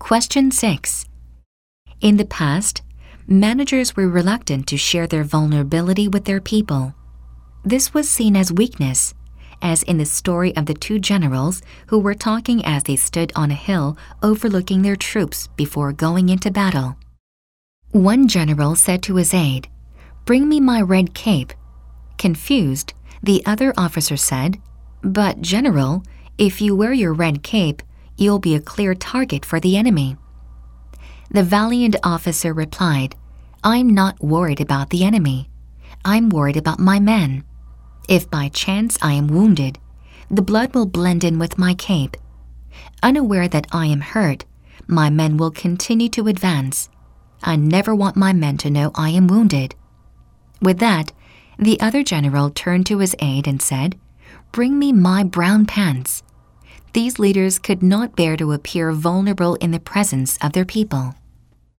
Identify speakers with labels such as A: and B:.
A: Question 6. In the past, managers were reluctant to share their vulnerability with their people. This was seen as weakness, as in the story of the two generals who were talking as they stood on a hill overlooking their troops before going into battle. One general said to his aide, "Bring me my red cape." Confused, the other officer said, "But, General, if you wear your red cape, you'll be a clear target for the enemy." The valiant officer replied, "I'm not worried about the enemy. I'm worried about my men. If by chance I am wounded, the blood will blend in with my cape. Unaware that I am hurt, my men will continue to advance. I never want my men to know I am wounded." With that, the other general turned to his aide and said, "Bring me my brown pants." These leaders could not bear to appear vulnerable in the presence of their people.